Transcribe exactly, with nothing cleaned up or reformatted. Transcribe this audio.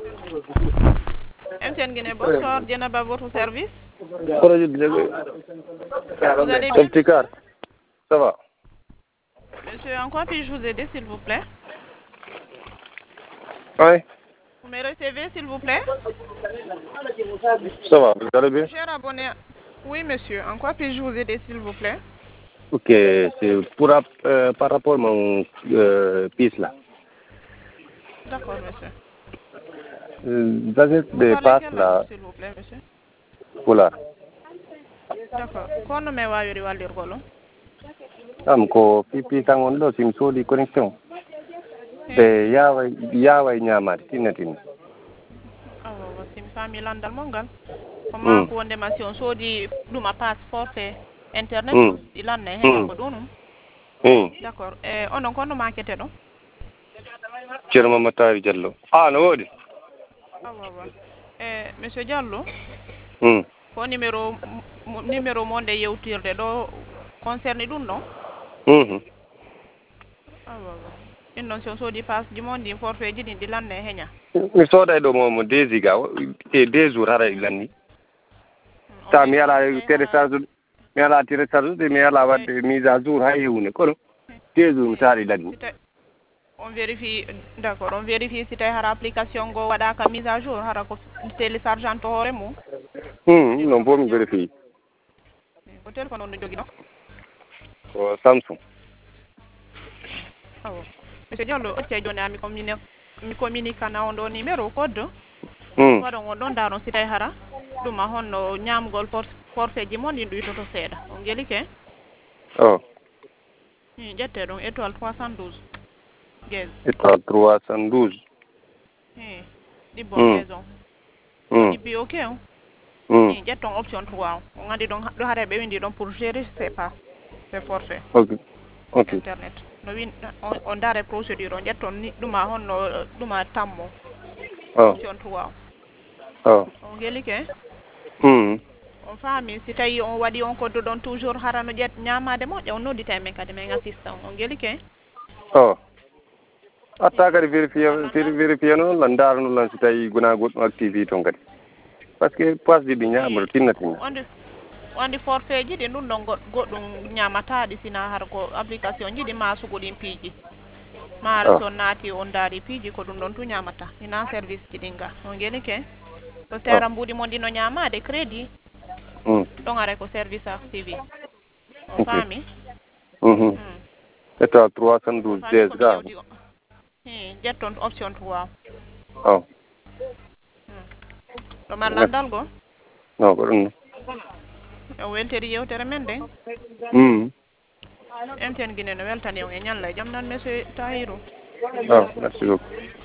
M T N Guinée, bonsoir, Djenaba, votre service. Vous allez bien? Petit car. Ça va. Monsieur, en quoi puis-je vous aider, s'il vous plaît? Oui. Vous me recevez, s'il vous plaît? Ça va, vous allez bien? Cher abonné. Oui, monsieur, en quoi puis-je vous aider, s'il vous plaît? Ok, c'est pour, euh, par rapport à mon euh, piste là. D'accord, monsieur. Vous avez des Vous parlez passes quelle là, langue, s'il vous plaît, monsieur? voilà. D'accord. Kono me wawiri walirgolo? Am ko pipi tangon do sim so di connexion. Be yawa yawa nyama tinatin. awa sim fami landal mongal koma Mm. ko wonde ma si on soodi ɗuma passeport e internet Mm. o ɗi lanna e heña Mm. ko ɗum Mm. d' accord e onon konno makete ɗo Cerma Matari Diallo. Ah, no wodi. awa awa e monsieur Diallo Mm. ko numéro numéro mo nde yewtirde ɗo concerne ɗum ɗon Mhm. awa awa ɗin noon si on soodi passe ji mon ɗin forfait ji ɗin ɗi lanna e heña Mi soday do mo mo deux giga e deux jours hara lanni. Ta mi ala télécharge mi ala télécharge de mi ala wadde mise à jour ha yewne kono deux jours tari lanni. on vérifie d' accord on vérifie si tawi hara application go waɗaka mise à jour hara ko téléchargeante hoore mum Hmm, non bo mi vérifie. ko téléphone on no jogui ɗo Ko Samsung. awo monsieur Diallo ƴette joni ami communi mi communiquana on ɗo numéro code Hmm. waɗon on ɗon daron si tawi hara ɗuma honno ñamgol forfait ji mon ɗin ɗuytoto seeɗa on guelike Oh. i ƴette ɗum étoile trois cent douze gaz Étoile trois cent douze. i ɗibbo Hmm. gaz on Hmm. ɗibbi ok on Hmm. i ƴetton option trois on on andi ɗon ɗo haare ɓe windi ɗon pour gérer ses pas ses forfait Ok. Ok. internet no win on on daare procédure on ƴetton ni ɗuma honno ɗuma tammo Oh. option trois Oh. on guelike Hmm. on faami si tawi on waɗi on koddo ɗon toujours harano ƴet ñamade moƴƴa on noddita e men kadi min assistant on guelike Oh. Atta kadi vérifier vérifier noon lan darno lan so tawi gona goɗɗum activité ton kadi par ce que poisse ɗi ɗi ñamata tinna tinna wonde wonde forfait ji ɗi ɗum ɗon goɗɗum ñamataɗi sina har ko application ji ɗi masugo ɗin piiji maara so naati on daari piiji ko ɗum ɗon tu ñamata ina service ji ɗin ga on guelike so sera mbuɗi mon ɗino ñamade crédit ɗon ara ko service activé on faami état trois cent douze dix ga i ƴetton option trois o ɗo mar landal go non ko ɗum o welteri yewtere men nden mm M T N Guinée no weltani on e ñalla e jaam nan monsieur Tahirou ah merci beaucoup